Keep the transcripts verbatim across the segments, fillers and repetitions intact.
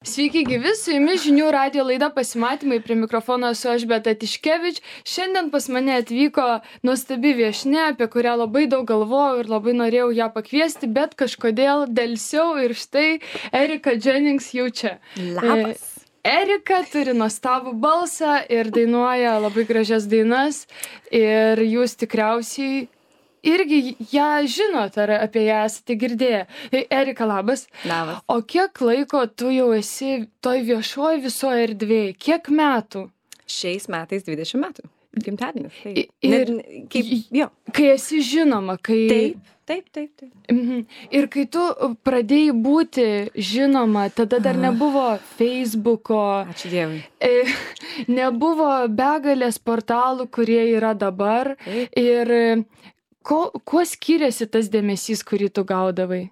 Sveiki gyvi, su jumis žinių radijo laida Pasimatymai, prie mikrofono esu aš Beata Tiškevič. Šiandien pas mane atvyko nuostabi viešnia, apie kurią labai daug galvojau ir labai norėjau ją pakviesti, bet kažkodėl delsiau ir štai Erika Jennings jau čia. Labas. Erika turi nuostabų balsą ir dainuoja labai gražias dainas ir jūs tikriausiai irgi ją žinot, ar apie ją esate girdėję. Erika, labas. Labas. O kiek laiko tu jau esi toj viešoj visoje erdvėje? Kiek metų? Šiais metais dvidešimt metų. Gimtadienis. I- ir- Net, kaip, jo. Kai esi žinoma, kai... Taip, taip, taip, taip. Mhm. Ir kai tu pradėjai būti žinoma, tada dar Aha. nebuvo Facebooko, Ačiū Dievui. e, nebuvo begalės portalų, kurie yra dabar. Taip. Ir e, ko, kuo skiriasi tas dėmesys, kurį tu gaudavai?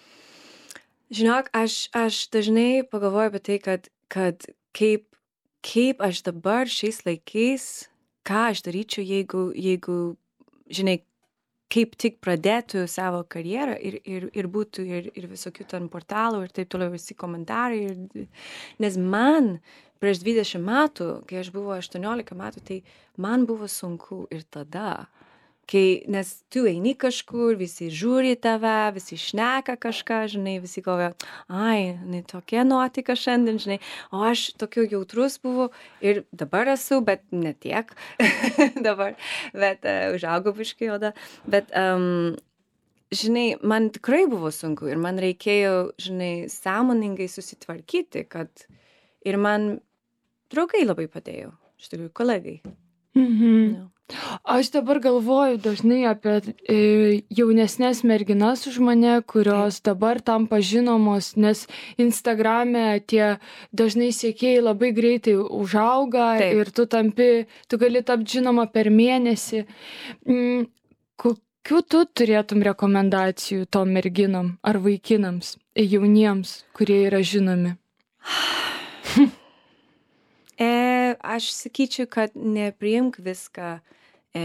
Žinok, aš, aš dažnai pagalvoju apie tai, kad, kad kaip, kaip aš dabar šiais laikais, ką aš daryčiau, jeigu, jeigu žinai, kaip tik pradėtų savo karjerą ir, ir, ir būtų ir, ir visokių ten portalų ir taip toliau visi komentarai. Ir, nes man prieš dvidešimt metų, kai aš buvau aštuoniolika metų, tai man buvo sunku ir tada. Kai, nes tu eini kažkur, visi žiūri tave, visi šneka kažką, žinai, visi galvoja, ai, ne tokia nuotaika šiandien, žinai, o aš tokiu jautrus buvau ir dabar esu, bet ne tiek dabar, bet uh, užaugau biškai oda, bet, um, žinai, man tikrai buvo sunku ir man reikėjo, žinai, sąmoningai susitvarkyti, kad ir man draugai labai padėjo, iš tikrųjų, kolegai. Mhm. No. Aš dabar galvoju dažnai apie e, jaunesnės merginas už mane, kurios dabar tampa žinomos, nes Instagrame tie dažnai sekėjai labai greitai užauga. Taip. Ir tu tampi, tu gali tapti žinoma per mėnesį. Mm, kokių tu turėtum rekomendacijų tom merginom ar vaikinams, jauniems, kurie yra žinomi? E, aš sakyčiau, kad nepriimk viską e,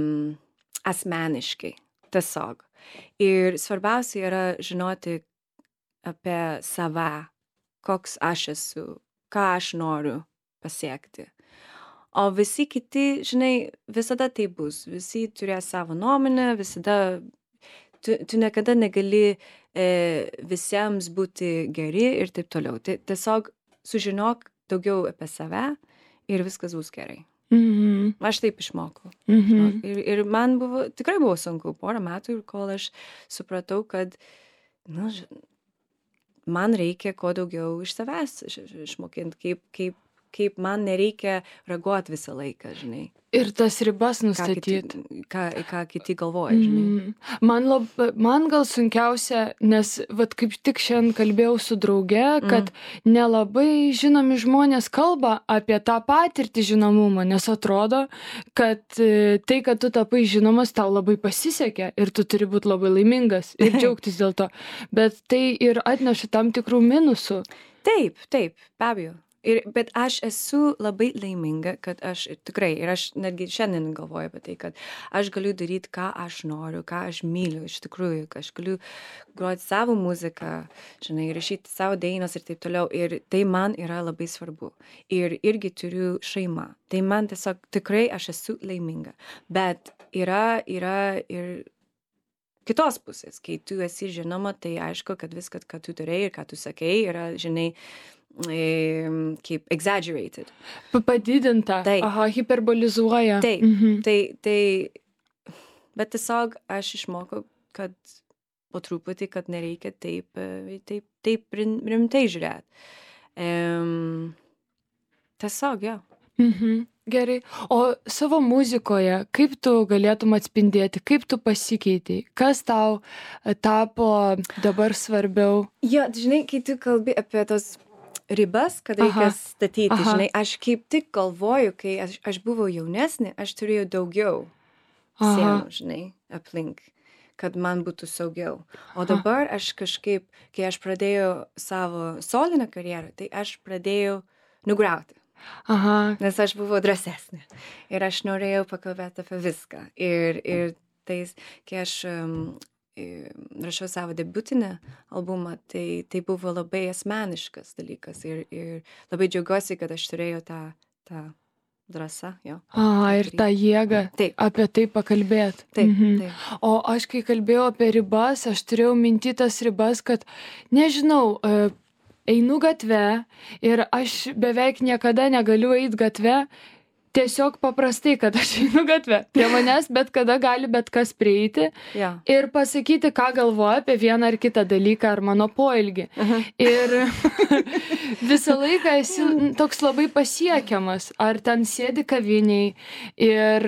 asmeniškai, tiesiog. Ir svarbiausia yra žinoti apie save, koks aš esu, ką aš noriu pasiekti. O visi kiti, žinai, visada tai bus. Visi turės savo nuomonę, visada, tu, tu niekada negali e, visiems būti geri ir taip toliau. Tai tiesiog sužinok daugiau apie save ir viskas bus gerai. Mhm. Aš taip išmokau. Mhm. Ir, ir man buvo, tikrai buvo sunku porą metų, kol aš supratau, kad nu, ž- man reikia kuo daugiau iš savęs iš- iš- išmokinti, kaip, kaip, kaip man nereikia reaguoti visą laiką, žinai. Ir tas ribas Ką kiti, nustatyti. ką, ką kiti galvoja, žinai. Mm. Man, lab, man gal sunkiausia, nes vat, kaip tik šiandien kalbėjau su drauge, kad mm. nelabai žinomi žmonės kalba apie tą patirtį žinomumą, nes atrodo, kad e, tai, kad tu tapai žinomas, tau labai pasisekė ir tu turi būti labai laimingas ir džiaugtis dėl to. Bet tai ir atneša tam tikrų minusų. Taip, taip, be abejo. Ir, bet aš esu labai laiminga, kad aš ir tikrai, ir aš netgi šiandien galvoju apie tai, kad aš galiu daryti, ką aš noriu, ką aš myliu, iš tikrųjų, kad aš galiu groti savo muziką, žinai, rašyti savo dainas ir taip toliau. Ir tai man yra labai svarbu. Ir irgi turiu šeimą. Tai man tiesiog tikrai aš esu laiminga. Bet yra, yra ir kitos pusės, kai tu esi žinoma, tai aišku, kad viskas, ką tu darai ir ką tu sakei, yra, žinai, e, kaip exaggerated. Pa- Padidinta. Taip. Aha, hiperbolizuoja. Taip, Mhm. tai, tai, bet tiesiog aš išmokau, kad po truputį, kad nereikia taip, e, taip, taip rim- rimtai žiūrėti. Um, tiesiog, jo. Mhm. Gerai. O savo muzikoje, kaip tu galėtum atspindėti, kaip tu pasikeitei, kas tau e, tapo dabar svarbiau? Jo, žinai, kai tu kalbi apie tos ribas, kad reikia Aha. statyti, Aha. žinai, aš kaip tik galvoju, kai aš, aš buvau jaunesnė, aš turėjau daugiau Aha. sienų, žinai, aplink, kad man būtų saugiau. O dabar aš kažkaip, kai aš pradėjau savo solinę karjerą, tai aš pradėjau nugriauti. Aha. Nes aš buvau drąsesnė. Ir aš norėjau pakalbėti apie viską. Ir, ir tais, kai aš um, rašiau savo debiutinį albumą, tai, tai buvo labai asmeniškas dalykas ir, ir labai džiaugiuosi, kad aš turėjau tą, tą drąsą. Jo, A, ir tą jėgą taip. Apie tai pakalbėti. Taip, mhm. taip. O aš, kai kalbėjau apie ribas, aš turėjau minti tas ribas, kad, nežinau, einu gatve ir aš beveik niekada negaliu eiti gatve, tiesiog paprastai, kad aš einu gatve. Prie manęs bet kada gali bet kas prieiti ja. ir pasakyti, ką galvoja apie vieną ar kitą dalyką ar mano poelgį. Uh-huh. Ir visą laiką esi toks labai pasiekiamas. Ar ten sėdi kaviniai ir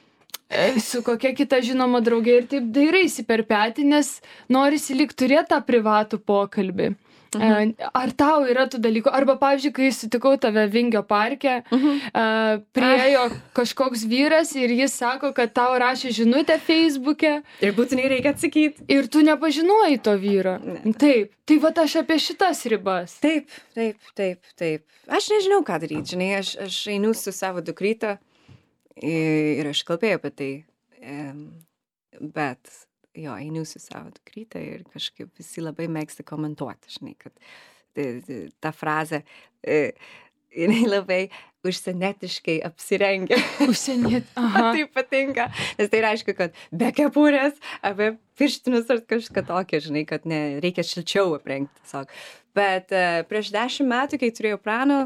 su kokia kita žinoma draugė ir taip dairaisi per petį, nes norisi lyg turėti tą privatų pokalbį. Mhm. Ar tau yra tų dalykų? Arba, pavyzdžiui, kai sutikau tave Vingio parke, mhm. priejo kažkoks vyras ir jis sako, kad tau rašė žinutę Facebook'e. Ir būtinai reikia atsakyti. Ir tu nepažinojai to vyro. Ne. Taip. Tai vat aš apie šitas ribas. Taip, taip, taip, taip. Aš nežinau, ką daryti, žinai, aš, aš einu su savo dukryta ir aš kalbėjau apie tai. Bet... Jo, einu su savo dukryte ir kažkaip visi labai mėgsta komentuoti, žinai, kad ta frazė, jinai labai užsienietiškai apsirengia. Užsieniet, aha. Tai patinka, nes tai reiškia, kad be kepurės, apie pirštinus ar kažką tokio, žinai, kad ne, reikia šilčiau aprengti tiesiog. Bet uh, prieš dešimt metų, kai turėjau Prano,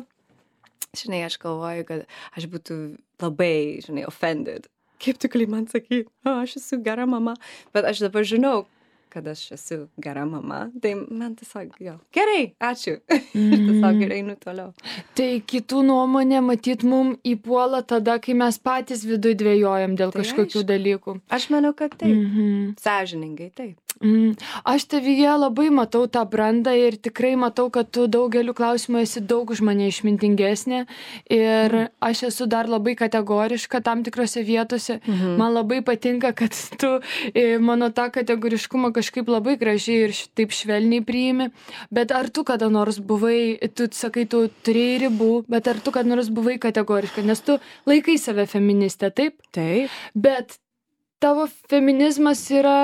žinai, aš galvoju, kad aš būtų labai, žinai, offended. Kaip tu gali man sakyti, o, aš esu gera mama, bet aš dabar žinau, kad aš esu gera mama, tai man tiesiog, jo, gerai, ačiū, mm. ir tiesiog einu toliau. Tai kitų nuomonė, matyt, mum įpuola tada, kai mes patys viduj dvejojam dėl tai kažkokių aišku. Dalykų. Aš manau, kad taip, mm-hmm. sąžiningai taip. Mm. Aš tavyje labai matau tą brandą ir tikrai matau, kad tu daugeliu klausimų esi daug už mane išmintingesnė ir mm. aš esu dar labai kategoriška tam tikrose vietose. Mm-hmm. Man labai patinka, kad tu mano tą kategoriškumą kažkaip labai gražiai ir taip švelniai priimi, bet ar tu kada nors buvai, tu sakai, tu turėjai ribų, bet ar tu kada nors buvai kategoriška, nes tu laikai save feministė, taip? Taip. Bet tavo feminizmas yra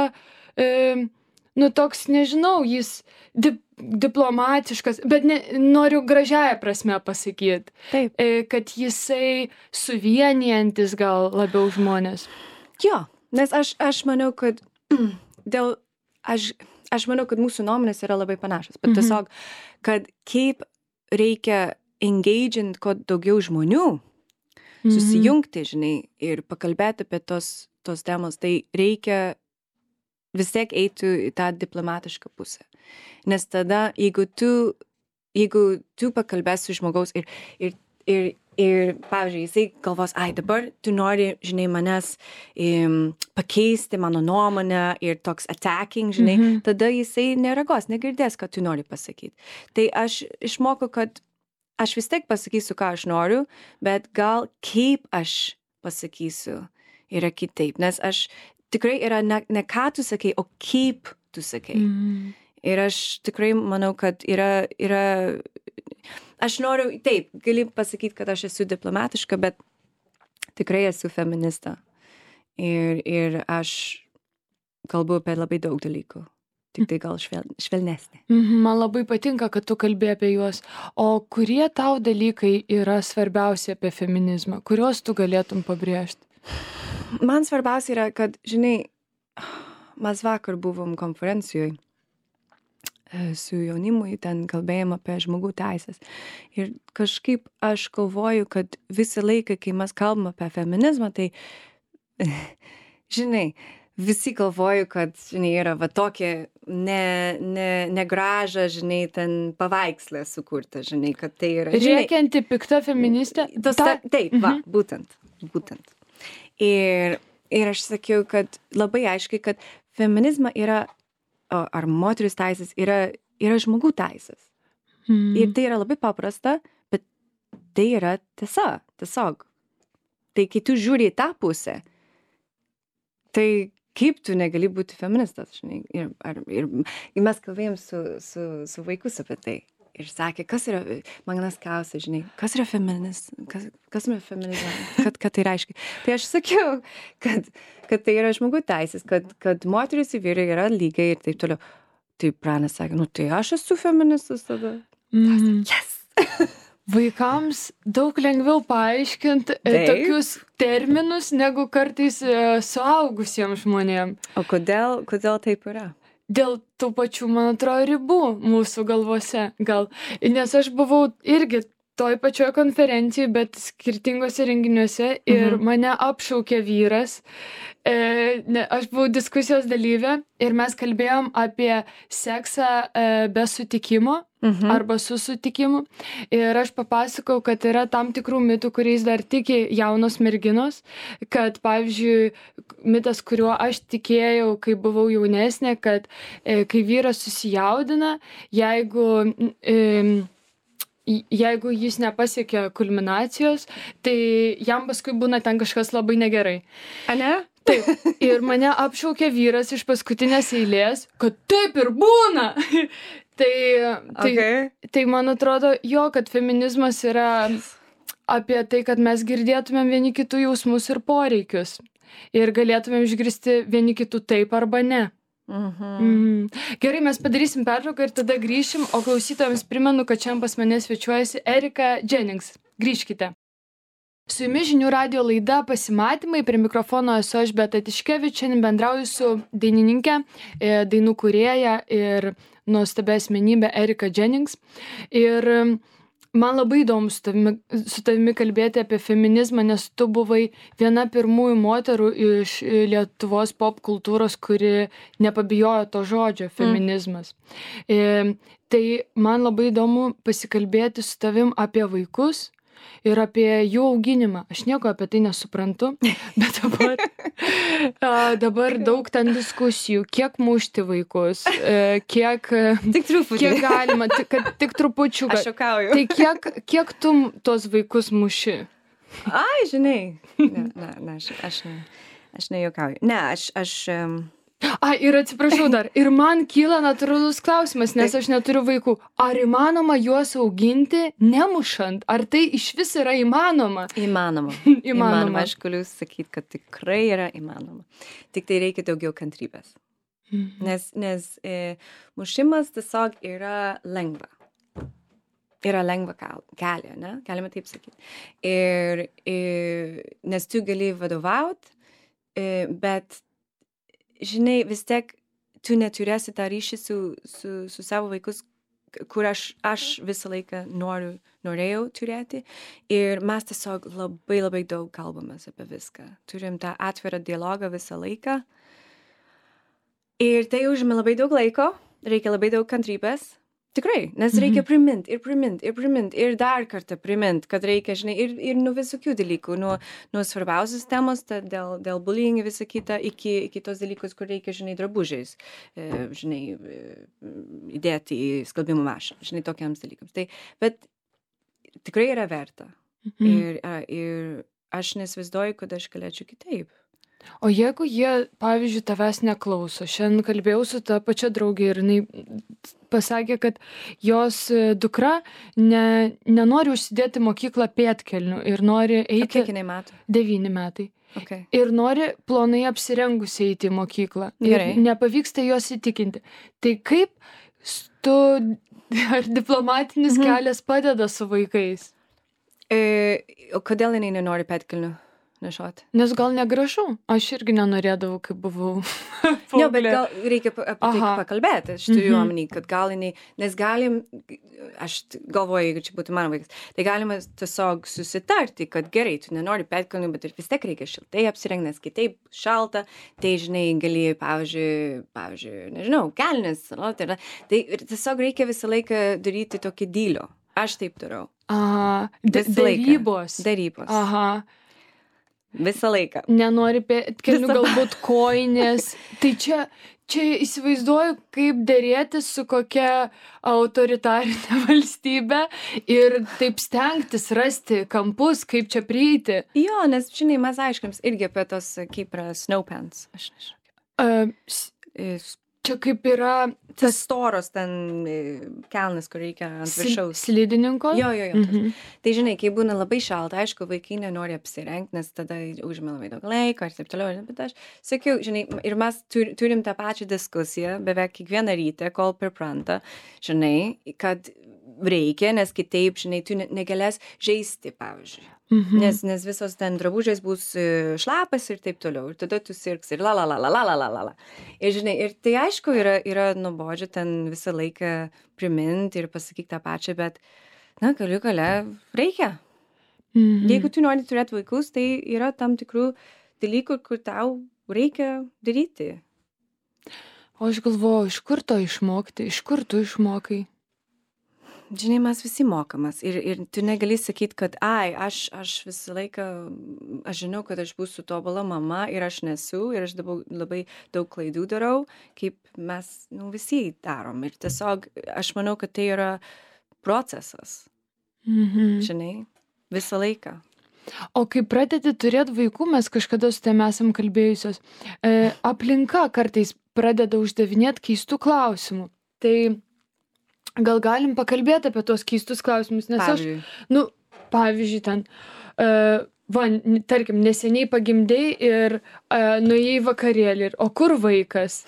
E, nu toks, nežinau, jis dip, diplomatiškas, bet ne, noriu gražiąją prasme pasakyti, Taip. E, kad jisai suvienijantis gal labiau žmonės. Jo, nes aš, aš manau, kad dėl, aš, aš manau, kad mūsų nuomonės yra labai panašios, bet mhm. tiesiog, kad kaip reikia engagint kuo daugiau žmonių, mhm. susijungti, žinai, ir pakalbėti apie tos, tos temos, tai reikia vis tiek eitų į tą diplomatišką pusę. Nes tada, jeigu tu, jeigu tu pakalbėsi su žmogaus ir, ir, ir, ir pavyzdžiui, jisai galvos, ai, dabar tu nori, žinai, manęs um, pakeisti mano nuomonę ir toks attacking, žinai, mm-hmm. tada jisai nereagos, negirdės, ką tu nori pasakyti. Tai aš išmokau, kad aš vis tiek pasakysiu, ką aš noriu, bet gal kaip aš pasakysiu yra kitaip, nes aš tikrai yra ne, ne ką tu sakai, o kaip tu sakai. Mm. Ir aš tikrai manau, kad yra, yra, aš noriu, taip, gali pasakyti, kad aš esu diplomatiška, bet tikrai esu feminista. Ir, ir aš kalbu apie labai daug dalykų. Tik tai gal švel, švelnesnė. Man labai patinka, kad tu kalbėjai apie juos. O kurie tau dalykai yra svarbiausi apie feminizmą? Kuriuos tu galėtum pabrėžti? Man svarbiausia yra, kad, žinai, mes vakar buvom konferencijoje su jaunimui, ten kalbėjom apie žmogų teisės. Ir kažkaip aš galvoju, kad visą laiką, kai mes kalbam apie feminizmą, tai, žinai, visi galvoju, kad, žinai, yra va tokia ne, ne, negraža, žinai, ten paveikslė sukurta, žinai, kad tai yra... Rėkianti pikta feministė? Tas, ta, taip, mhm. va, būtent, būtent. Ir, ir aš sakiau, kad labai aiškiai, kad feminizma yra, ar moteris teisės, yra, yra žmogų teisės. Mm. Ir tai yra labai paprasta, bet tai yra tiesa, tiesiog. Tai kai tu žiūri į tą pusę, tai kaip tu negali būti feministas, žinai. Ir, ar, ir, ir mes kalbėjom su, su, su vaikus apie tai. ir sakė, kas yra, Magnas klausia, žinai, kas yra feminis, kas, kas yra feminizmas, kad, kad tai reiškia. Tai aš sakiau, kad, kad tai yra žmogų teisės, kad, kad moteris ir vyrai yra lygiai ir taip toliau. Tai Pranas sakė, nu tai aš esu feministas tada. Mm. Yes! Vaikams daug lengviau paaiškinti e, tokius terminus, negu kartais e, suaugusiems žmonėms. O kodėl, kodėl taip yra? Dėl tų pačių, man atrodo, ribų mūsų galvose. Gal, nes aš buvau irgi toj pačioj konferencijai, bet skirtingose renginiuose ir mhm. mane apšaukė vyras. E, ne, aš buvau diskusijos dalyvė ir mes kalbėjom apie seksą e, be sutikimo mhm. arba su sutikimu. Ir aš papasakau, kad yra tam tikrų mitų, kuriais dar tiki jaunos merginos, kad, pavyzdžiui, mitas, kuriuo aš tikėjau, kai buvau jaunesnė, kad e, kai vyras susijaudina, jeigu... E, jeigu jis nepasiekia kulminacijos, tai jam paskui būna ten kažkas labai negerai. A ne? Taip. Ir mane apšaukė vyras iš paskutinės eilės, kad taip ir būna. tai, tai, okay. tai man atrodo, jo, kad feminizmas yra apie tai, kad mes girdėtumėm vieni kitų jausmus ir poreikius. Ir galėtumėm išgirsti vieni kitų taip arba ne. Mhm. Mm. Gerai, mes padarysim pertrauką ir tada grįšim, o klausytojams primenu, kad šiandien pas mane svečiuojasi Erika Jennings. Grįžkite. Su jumis Žinių radijo laida Pasimatymai, prie mikrofono esu aš Beata Tiškevič, šiandien bendrauju su dainininkė, dainų kūrėja ir nuostabia asmenybė Erika Jennings. Ir man labai įdomu su tavimi, su tavimi kalbėti apie feminizmą, nes tu buvai viena pirmųjų moterų iš Lietuvos pop kultūros, kuri nepabijojo to žodžio feminizmas. Mm. E, tai man labai įdomu pasikalbėti su tavim apie vaikus ir apie jų auginimą. Aš nieko apie tai nesuprantu, bet dabar, a, dabar daug ten diskusijų, kiek mušti vaikus, e, kiek, tik truputį. Kiek galima, tik, kad, tik trupučiuką. Aš šokauju. Tai kiek, kiek tu tos vaikus muši? Ai, žinai. Ne, ne, ne, aš, aš, ne, aš nejuokauju. Ne, aš... aš um... A, ir atsiprašau dar. Ir man kyla natūralus klausimas, nes aš neturiu vaikų. Ar įmanoma juos auginti nemušant? Ar tai iš vis yra įmanoma? Įmanoma. Įmanoma. Įmanoma. Aš galiu sakyti, kad tikrai yra įmanoma. Tik tai reikia daugiau kantrybės. Mhm. Nes, nes e, mušimas tiesiog yra lengva. Yra lengva kelią, ne? Galime taip sakyti. Ir, ir, nes tu gali vadovauti, e, bet žinai, vis tiek tu neturėsi tą ryšį su, su, su savo vaikus, kur aš, aš visą laiką noriu, norėjau turėti. Ir mes tiesiog labai labai daug kalbamės apie viską. Turim tą atvirą dialogą visą laiką. Ir tai užima labai daug laiko, reikia labai daug kantrybės. Tikrai, nes reikia primint ir primint ir primint ir dar kartą primint, kad reikia, žinai, ir, ir nuo visokių dalykų, nuo, nuo svarbiausios temos, dėl, dėl bullying visą kitą, iki, iki tos dalykus, kur reikia, žinai, drabužiais, e, žinai, įdėti į skalbimo mašiną, žinai, tokiams dalykams. Tai, bet tikrai yra verta. Mhm. Ir, ir aš nesvaizduoju, kad aš galėčiau kitaip. O jeigu jie, pavyzdžiui, tavęs neklauso, šiandien kalbėjau su ta pačia draugė ir jinai pasakė, kad jos dukra ne, nenori užsidėti mokyklą pėdkelnių ir nori eiti... O kiek jinai metų? Devyni metai. Okay. Ir nori plonai apsirengusi eiti į mokyklą. Gerai. Ir nepavyksta jos įtikinti. Tai kaip tu, ar diplomatinis mhm. kelias padeda su vaikais? E, o kodėl jinai nenori pėdkelnių nešoti? Nes gal negražu. Aš irgi nenorėdavau, kai buvau paauglė. Ne, bet gal reikia apie tai pakalbėti. Aš turiu mm-hmm. omeny, kad gal jinai, nes galim, aš galvoju, jeigu čia būtų mano vaikas, tai galima tiesiog susitarti, kad gerai, tu nenori pėdkelnių, bet ir vis tiek reikia šiltai apsirengti, nes kitaip šalta, tai, žinai, gali, pavyzdžiui, pavyzdžiui, nežinau, kelnes, tai, tai tiesiog reikia visą laiką daryti tokį dylio. Aš taip darau. Aha, darybos. Darybos. Aha. Visą laiką. Nenori pėdkelnių, galbūt kojinės. Tai čia, čia įsivaizduoju, kaip dėrėtis su kokia autoritarinė valstybė ir taip stengtis rasti kampus, kaip čia prieiti. Jo, nes, žinai, mes aiškins irgi apie tos, kaip yra snow pants. Aš nežinau. Uh, čia kaip yra tas storos ten e, kelnes, kur reikia ant sli- viršaus. slidininko. Jo, jo, jo. Mhm. Tai žinai, kai būna labai šalta, aišku, vaikai nenori apsirengti, nes tada užima labai daug laiko ir taip toliau. Bet aš sakiau, žinai, ir mes tur, turim tą pačią diskusiją beveik kiekvieną rytą, kol pripranta, žinai, kad reikia, nes kitaip, žinai, tu ne- negalės žaisti, pavyzdžiui. Mhm. Nes, nes visos ten drabužės bus e, šlapas ir taip toliau. Ir tada tu sirgs ir la la la la la la la la la. Ir žinai, ir tai aišku yra, yra nuobodžia ten visą laiką priminti ir pasakyti tą pačią, bet, na, galiu gale reikia. Mhm. Jeigu tu nori turėti vaikus, tai yra tam tikrų dalykų, kur tau reikia daryti. O aš galvoju, iš kur to išmokti, iš kur tu išmokai? Žinai, mes visi mokamas ir, ir tu negali sakyti, kad, ai, aš, aš visą laiką, aš žinau, kad aš būsiu tobula mama ir aš nesu ir aš dabar labai daug klaidų darau, kaip mes nu, visi darom. Ir tiesiog aš manau, kad tai yra procesas, Mhm. žinai, visą laiką. O kai pradedi turėti vaikų, mes kažkada su tavimi esam kalbėjusios, e, aplinka kartais pradeda uždavinėti keistų klausimų. Tai gal galim pakalbėti apie tuos keistus klausimus, nes aš, Pavyzdžiui, nu, pavyzdžiui, ten, e, va, n- tarkim, neseniai pagimdėjai ir e, nuėjai į vakarėlį, ir, o kur vaikas?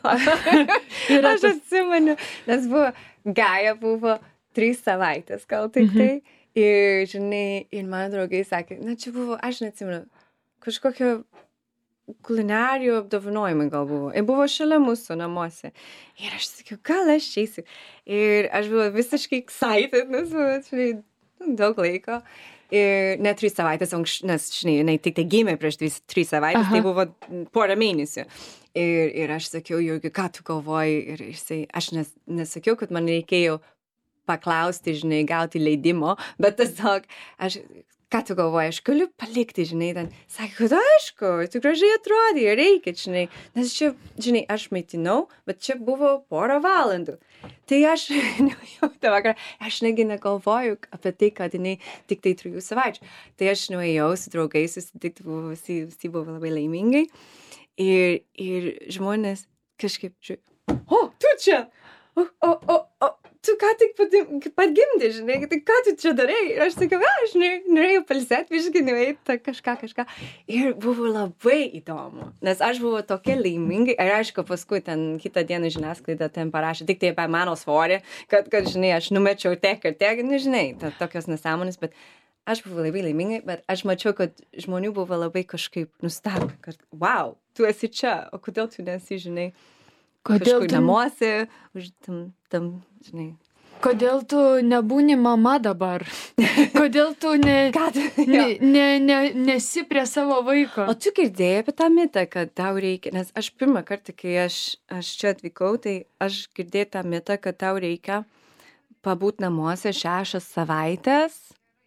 Yra aš tas- atsimenu, nes buvo, Gaja buvo trys savaitės, gal tik tai. Ir, žinai, ir mano draugai sakė, na čia buvo, aš neatsimenu, kažkokio kulinarijų apdovanojimai gal buvo. Ir buvo šalia mūsų namuose. Ir aš sakiau, gal aš eisiu. Ir aš buvau visiškai excited, nes buvo, žinai, nu, daug laiko. Ir net trys savaitės anksčiau, nes, žinai, jinai tik tai gimė prieš trys, trys savaitės, Aha. tai buvo porą mėnesių. Ir, ir aš sakiau, Jurgi, ką tu galvoji? Ir jisai, aš nes, nesakiau, kad man reikėjo paklausti, žinai, gauti leidimo, bet tiesiog, aš, ką tu galvoji, aš galiu palikti, žinai, ten, sakė, kad aišku, tu gražiai atrodai, reikia, žinai, nes čia, žinai, aš maitinau, bet čia buvo porą valandų. Tai aš, nuėjau tą vakarą, aš negi negalvoju apie tai, kad jinai tik tai trijų savaičių. Tai aš nuėjau su draugais, susitikti, buvo visi, visi buvo labai laimingai. Ir, ir žmonės kažkaip žiūrėjo, o, tu čia, o, o, o, o, tu ką tik pati- pagimdė, žinai, tai ką tu čia darai? Ir aš sakiau, "A, aš ne- norėjau pailsėti, biškį nueiti kažką, kažką. Ir buvo labai įdomu, nes aš buvau tokia laiminga. Ir aišku, paskui ten kitą dieną žiniasklaida ten parašė tik tai apie mano svorį, kad, kad, žinai, aš numečiau tiek ir tiek, nu, žinai, ta, tokios nesąmonės, bet aš buvau labai laiminga, bet aš mačiau, kad žmonių buvo labai kažkaip nustebę, kad, wow, tu esi čia, o kodėl tu nesi, žinai, Kodėl kažkur tu, namuose, už tam, tam, žinai. kodėl tu nebūni mama dabar? Kodėl tu ne, Ką tu? ne, ne, ne, nesi prie savo vaiko? O tu girdėjai apie tą mitą, kad tau reikia, nes aš pirmą kartą, kai aš, aš čia atvykau, tai aš girdėjau tą mitą, kad tau reikia pabūti namuose šešias savaitės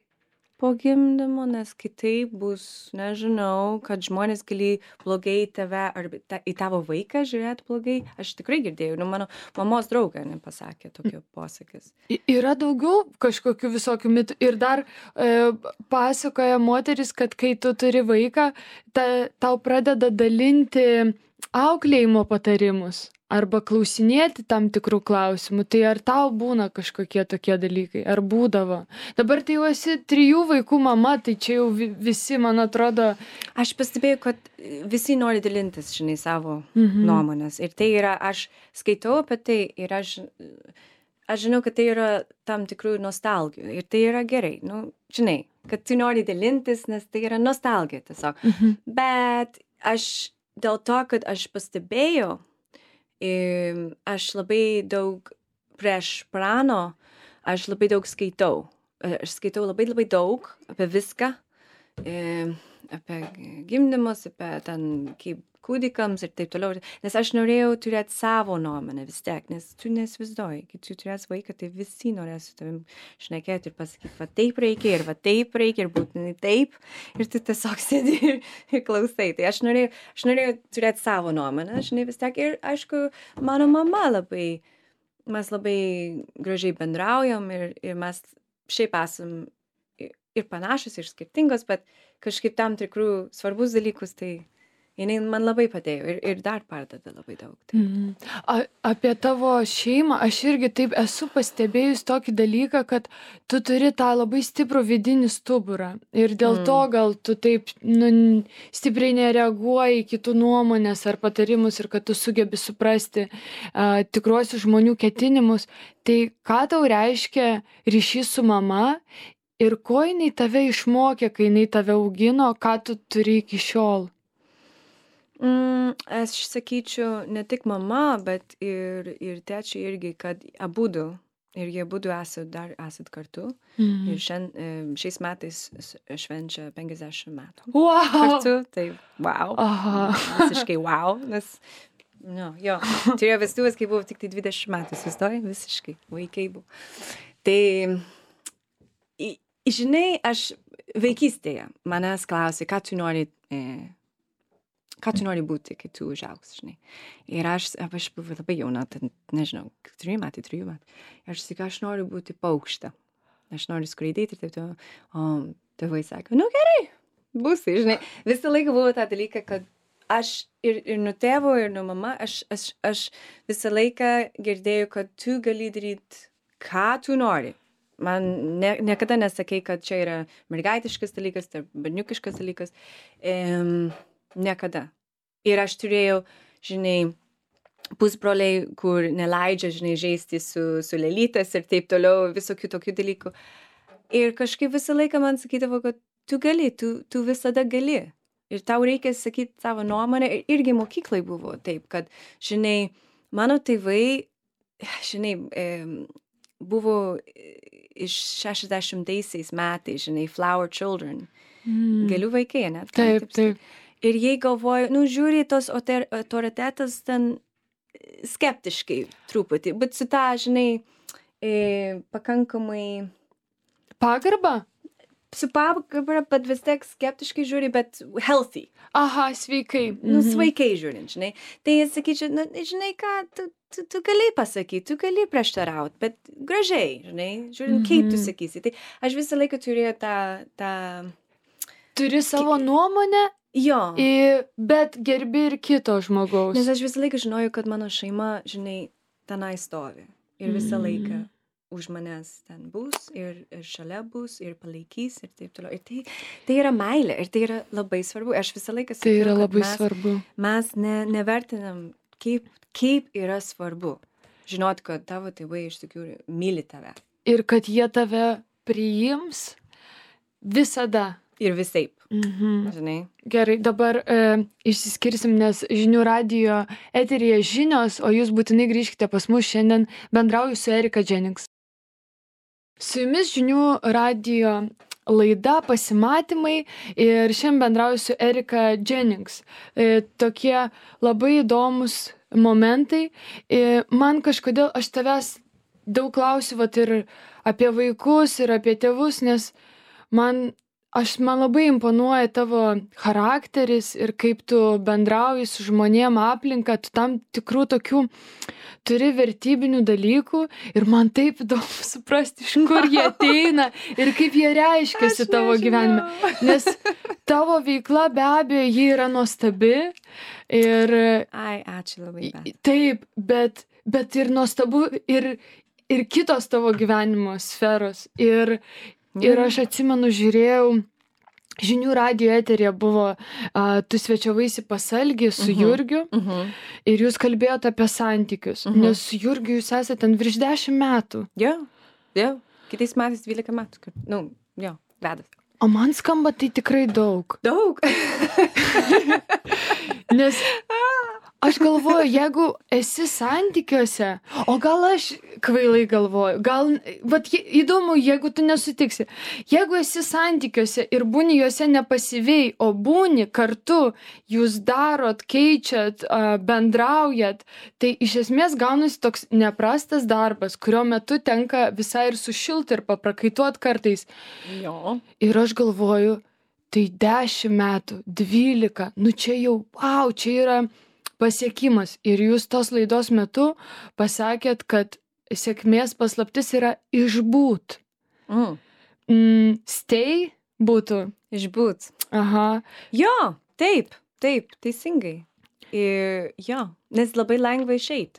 po gimdymo, nes kitaip bus, nežinau, kad žmonės gali blogai į tave ar ta, į tavo vaiką žiūrėti blogai. Aš tikrai girdėjau, nu mano mamos draugė nepasakė tokio posakis. Y- Yra daugiau kažkokių visokių mitų. Ir dar e, pasakoja moteris, kad kai tu turi vaiką, ta, tau pradeda dalinti auklėjimo patarimus arba klausinėti tam tikrų klausimų. Tai ar tau būna kažkokie tokie dalykai? Ar būdavo? Dabar tai jau esi trijų vaikų mama, tai čia jau vi- visi, man atrodo. Aš pastebėjau, kad visi nori dalintis, žinai, savo Mhm. nuomonės. Ir tai yra, aš skaitau apie tai ir aš, aš žinau, kad tai yra tam tikrų nostalgijų. Ir tai yra gerai, nu, žinai, kad tu nori dalintis, nes tai yra nostalgija tiesiog. Mhm. Bet aš dėl to, kad aš pastebėjau, im, aš labai daug prieš prano, aš labai daug skaitau. E, Aš skaitau labai labai daug apie viską, im, apie gimdymus, apie ten kaip kūdikams ir taip toliau. Nes aš norėjau turėti savo nuomonę vis tiek, nes tu nesivizduoji, kai tu turėsi vaiką, tai visi norės su tavim šnekėti ir pasakyti, va taip reikia ir va taip reikia ir būtinai taip. Ir tu tiesiog sėdi ir, ir klausai. Tai aš norėjau, aš norėjau turėti savo nuomonę, žinai, vis tiek. Ir aišku, mano mama labai, mes labai gražiai bendraujam ir, ir mes šiaip esam ir ir panašus, ir skirtingos, bet kažkaip tam tikrų svarbus dalykus, tai jinai man labai padėjo ir, ir dar padeda labai daug. Tai. Mhm. A, apie tavo šeimą aš irgi taip esu pastebėjus tokį dalyką, kad tu turi tą labai stiprų vidinį stuburą ir dėl mm. to gal tu taip nu, stipriai nereaguoji į kitų nuomonės ar patarimus ir kad tu sugebi suprasti uh, tikruosius žmonių ketinimus. Tai ką tau reiškia ryšys su mama ir ko jinai tave išmokė, kai jinai tave augino, ką tu turi iki šiol? Mm, aš sakyčiau, ne tik mama, bet ir, ir tėčiai irgi, kad abudu, ir jie abudu esat, dar esat kartu. Mm. Ir šien, šiais metais švenčia penkiasdešimt metų. Wow! Kartu, tai wow. Aha. Visiškai wow, nes, no, jo, turėjo vestuvės, kai buvo tik tai dvidešimt metų, įsivaizduoji, visiškai, vaikai buvo. Tai, žinai, aš vaikystėje manęs klausė, ką tu nori, e, ką tu nori būti, kai tu užaugs, žinai. Ir aš, aš buvau labai jauna, ten, nežinau, trijų metų, trijų metų. Ir aš sakiau, aš noriu būti paukštė. Aš noriu skraidyti ir taip to. O tėvai sako, nu gerai, būsi, žinai. Visą laiką buvo tą dalyką, kad aš ir, ir nuo tėvo, ir nuo mama, aš, aš, aš visą laiką girdėjau, kad tu gali daryti, ką tu nori. Man ne, niekada nesakai, kad čia yra mergaitiškas dalykas, tai berniukiškas dalykas. Um, niekada. Ir aš turėjau, žinai, pusbroliai, kur neleidžia, žinai, žaisti su, su lelytės ir taip toliau, visokių tokių dalykų. Ir kažkaip visą laiką man sakydavo, kad tu gali, tu, tu visada gali. Ir tau reikia sakyti savo nuomonę. Ir irgi mokyklai buvo taip, kad, žinai, mano tėvai, žinai, e, buvo iš šešiasdešimtaisiais metais, žinai, Flower Children. Mm. Gėlių vaikai, ne? Taip, taip. taip. Ir jie galvoja, nu, žiūri, tos autoritetas ten skeptiškai truputį, bet su tą, žinai, e, pakankamai... Pagarba? Su pagarba, bet vis tiek skeptiškai žiūri, bet healthy. Aha, sveikai. Nu, sveikai žiūrint, žinai. Tai sakyčiau, nu, žinai ką, tu, tu, tu gali pasakyti, tu gali prieštarauti, bet gražiai, žinai, žiūrint, kaip tu sakysi. Tai aš visą laiką turėjau tą... tą... Turi savo nuomonę, jo. Bet gerbi ir kito žmogaus. Nes aš visą laiką žinojau, kad mano šeima, žinai, tenai stovi. Ir visą laiką už manęs ten bus, ir, ir šalia bus, ir palaikys, ir taip toliau. Ir tai, tai yra meilė, ir tai yra labai svarbu. Aš visą laiką sakiau, tai yra labai mes, svarbu. Mes ne, nevertinam, kaip, kaip yra svarbu. Žinot, kad tavo tėvai iš tikrųjų myli tave. Ir kad jie tave priims visada. Ir visaip, mhm. žinai. Gerai, dabar e, išsiskirsim, nes žinių radijo eteryje žinios, o jūs būtinai grįžkite pas mus. Šiandien bendrauju su Erika Jennings. Su jumis žinių radijo laida Pasimatymai ir šiandien bendrauju su Erika Jennings. E, tokie labai įdomus momentai. E, man kažkodėl, aš tavęs daug klausiu, vat, ir apie vaikus, ir apie tėvus, nes man... Aš man labai imponuoja tavo charakteris ir kaip tu bendrauji su žmonėm aplinka, tu tam tikrų tokių turi vertybinių dalykų ir man taip įdomu suprasti, iš kur jie ateina ir kaip jie reiškiasi tavo gyvenime. Nes tavo veikla be abejo, ji yra nuostabi ir... Ai, ačiū labai. Bet. Taip, bet, bet ir nuostabu ir, ir kitos tavo gyvenimo sferos. Ir Ir aš atsimenu, žiūrėjau, žinių radijo eterija buvo, a, tu svečiavaisi pas Algį su uh-huh. Jurgiu uh-huh. ir jūs kalbėjote apie santykius, uh-huh. nes su Jurgiu jūs esate ten virš dešimt metų. Jo, jo, kitais metais dvylika metų, nu, jo, vedas. O man skamba tai tikrai daug. Daug. Nes aš galvoju, jeigu esi santykiuose, o gal aš kvailai galvoju, gal, vat įdomu, jeigu tu nesutiksi, jeigu esi santykiuose ir būni juose nepasyviai, o būni kartu, jūs darot, keičiat, bendraujat, tai iš esmės gaunasi toks neprastas darbas, kurio metu tenka visai ir sušilti ir paprakaituot kartais. Jo. Ir aš galvoju, tai dešimt metų, dvylika, nu čia jau, wow, čia yra pasiekimas. Ir jūs tos laidos metu pasakėt, kad sėkmės paslaptis yra išbūt. Mm. Mm, stay būtų. Išbūt. Aha. Jo, taip. taip, teisingai. Ir jo, nes labai lengva išeit.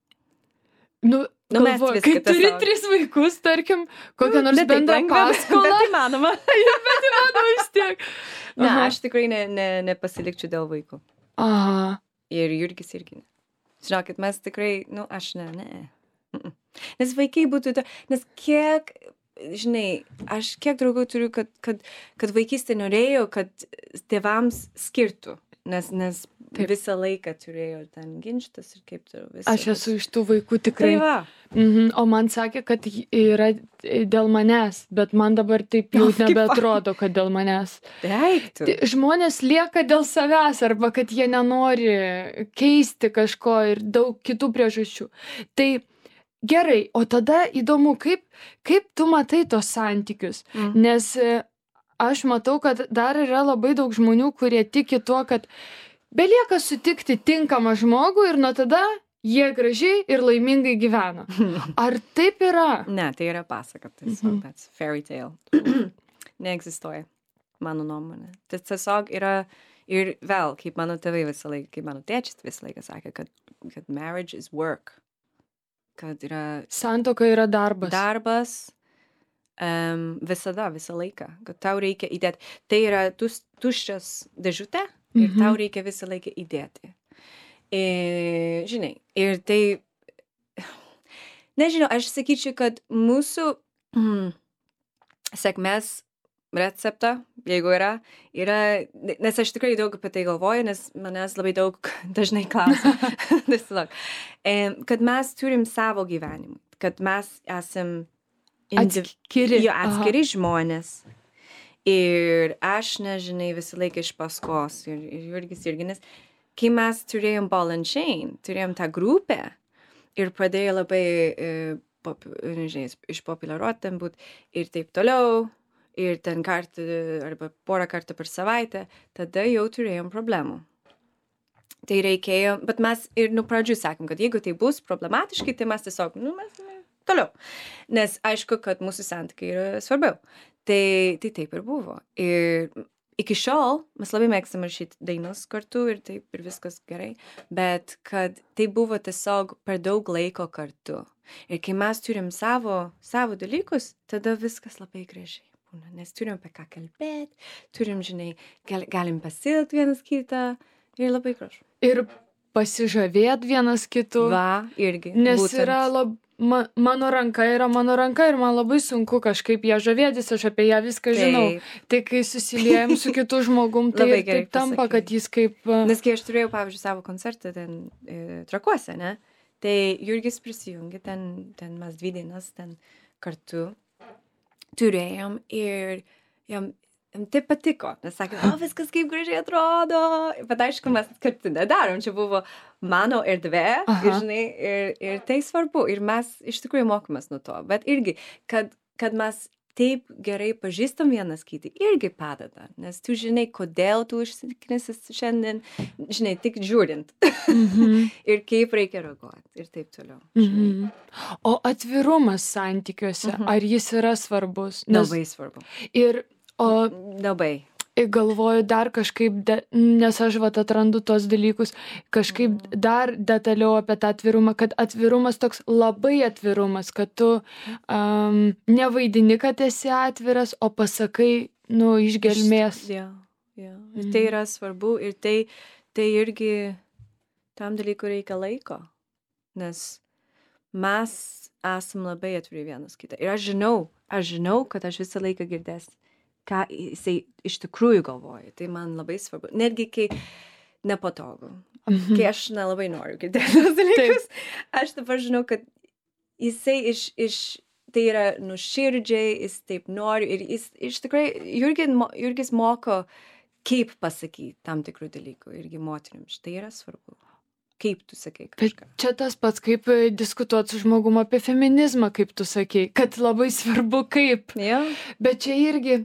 Nu, Nu, mes galvoju, viską kai turi tiesiog. tris vaikus, tarkim, kokią nors Ne taip bendrą lengva, paskolą. Bet įmanoma. Bet įmanoma vis tiek. Ne, Aha. aš tikrai ne, ne, nepasilikčiau dėl vaikų. Aha. Ir Jurgis irgi ne. Žinokit, mes tikrai, nu, aš ne, ne. Mm-mm. Nes vaikai būtų, to, nes kiek, žinai, aš kiek draugų turiu, kad, kad, kad vaikystė norėjo, kad tėvams skirtų. Nes, nes Taip. visą laiką turėjo ten ginčytis ir kaip tu visą. Aš esu iš tų vaikų tikrai. Tai va. Mhm. O man sakė, kad yra dėl manęs, bet man dabar taip jau O, kaip nebeatrodo, kad dėl manęs. Daiktų. Tai žmonės lieka dėl savęs arba kad jie nenori keisti kažko ir daug kitų priežasčių. Tai gerai, o tada įdomu, kaip, kaip tu matai tos santykius, Mm. nes e, aš matau, kad dar yra labai daug žmonių, kurie tiki tuo, kad belieka sutikti tinkamą žmogų ir nuo tada jie gražiai ir laimingai gyvena. Ar taip yra? Ne, tai yra pasaka, tiesiog, Mhm. that's fairy tale. Neegzistuoja, mano nuomonė. Tai tiesiog yra, ir vėl, kaip mano tėvai visą laiką, kaip mano tėčias visą laiką sakė, kad, kad marriage is work. Kad yra Santuoka yra darbas. darbas um, visada, visą laiką. Kad tau reikia įdėti. Tai yra tus, tuščias dėžutė ir Mhm. tau reikia visą laiką įdėti. Ir, žinai, ir tai, nežinau, aš sakyčiau, kad mūsų mm, sėkmės receptą, jeigu yra, yra, nes aš tikrai daug apie tai galvoju, nes manęs labai daug dažnai klausia, tiesiog, Em, kad mes turim savo gyvenimą, kad mes esam indiv- Atskiri. jo, atskiri žmonės. Ir aš nežinai visą laiką iš paskos, ir, ir Jurgis irgi, nes kai mes turėjom Ball and Chain, turėjom tą grupę ir pradėjo labai e, pop, nežinai, išpopuliaruoti ten būt ir taip toliau, ir ten kartą arba porą kartų per savaitę, tada jau turėjom problemų. Tai reikėjo, bet mes ir nuo pradžių sakėm, kad jeigu tai bus problematiškai, tai mes tiesiog, nu, mes ne, toliau. Nes aišku, kad mūsų santykiai yra svarbiau. Tai, tai taip ir buvo. Ir iki šiol mes labai mėgstam rašyti dainas kartu ir taip ir viskas gerai, bet kad tai buvo tiesiog per daug laiko kartu. Ir kai mes turim savo, savo dalykus, tada viskas labai gražiai būna, nes turim apie ką kalbėti, turim, žinai, gal, galim pasilgti vienas kitą ir labai gražu. Ir pasižavėt vienas kitu. Va, irgi. Nes būtent. yra lab, ma, mano ranka yra mano ranka ir man labai sunku kažkaip ją žavėtis, aš apie ją viską žinau. Taip. Tai kai susiliejam su kitu žmogum, tai Labai ir gerai taip tampa, pasakei. kad jis kaip... a, Nes kai aš turėjau, pavyzdžiui, savo koncertą ten e, Trakuose, ne? Tai Jurgis prisijungė, ten, ten mes dvi dienas ten kartu turėjom ir jam, jam tai patiko. Nes sakė, o viskas kaip gražiai atrodo. Bet aišku, mes kartu nedarom, čia buvo mano erdvė, Aha. ir, žinai, ir, ir tai svarbu. Ir mes iš tikrųjų mokomės nuo to. Bet irgi, kad, kad mes taip gerai pažįstam vienas kitą, irgi padeda. Nes tu žinai, kodėl tu užsiknesis šiandien, žinai, tik žiūrint. Mhm. Ir kaip reikia reaguoti. Ir taip toliau. žinai. Mhm. O atvirumas santykiuose, Mhm. ar jis yra svarbus? Labai svarbu. Ir, o Labai. galvoju dar kažkaip, de, nes aš vat atrandu tos dalykus, kažkaip dar detaliau apie tą atvirumą, kad atvirumas toks labai atvirumas, kad tu um, nevaidini, kad esi atviras, o pasakai, nu, iš gelmės. Jo, jo. Ir Mhm. tai yra svarbu ir tai, tai irgi tam dalykui reikia laiko. Nes mes esam labai atviri vienas kitą. Ir aš žinau, aš žinau, kad aš visą laiką girdėsiu, ką jisai iš tikrųjų galvoja. Tai man labai svarbu. Netgi kai nepatogu. Mhm. Kai aš nelabai noriu girdėti tos dalykus, aš dabar žinau, kad jisai iš, iš tai yra nuširdžiai, jis taip nori ir jis iš tikrai, Jurgis, Jurgis moko, kaip pasakyti tam tikrų dalykų irgi moterims. Tai yra svarbu. Kaip tu sakai Bet kažką. čia tas pats, kaip e, diskutuoti su žmogum apie feminizmą, kaip tu sakei, kad labai svarbu kaip. Jo. Bet čia irgi,